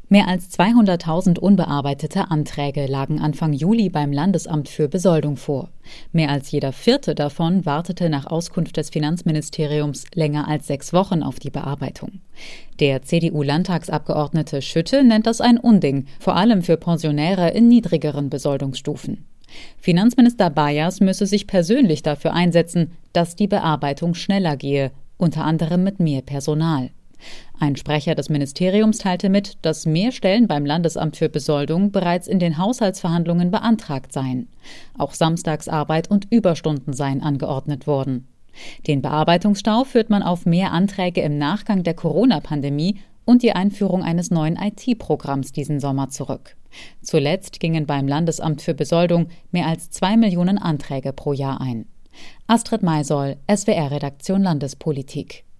Mehr als 200.000 unbearbeitete Anträge lagen Anfang Juli beim Landesamt für Besoldung vor. Mehr als jeder vierte davon wartete nach Auskunft des Finanzministeriums länger als 6 Wochen auf die Bearbeitung. Der CDU-Landtagsabgeordnete Schütte nennt das ein Unding, vor allem für Pensionäre in niedrigeren Besoldungsstufen. Finanzminister Bayers müsse sich persönlich dafür einsetzen, dass die Bearbeitung schneller gehe, unter anderem mit mehr Personal. Ein Sprecher des Ministeriums teilte mit, dass mehr Stellen beim Landesamt für Besoldung bereits in den Haushaltsverhandlungen beantragt seien. Auch Samstagsarbeit und Überstunden seien angeordnet worden. Den Bearbeitungsstau führt man auf mehr Anträge im Nachgang der Corona-Pandemie und die Einführung eines neuen IT-Programms diesen Sommer zurück. Zuletzt gingen beim Landesamt für Besoldung mehr als 2 Millionen Anträge pro Jahr ein. Astrid Maisoll, SWR-Redaktion Landespolitik.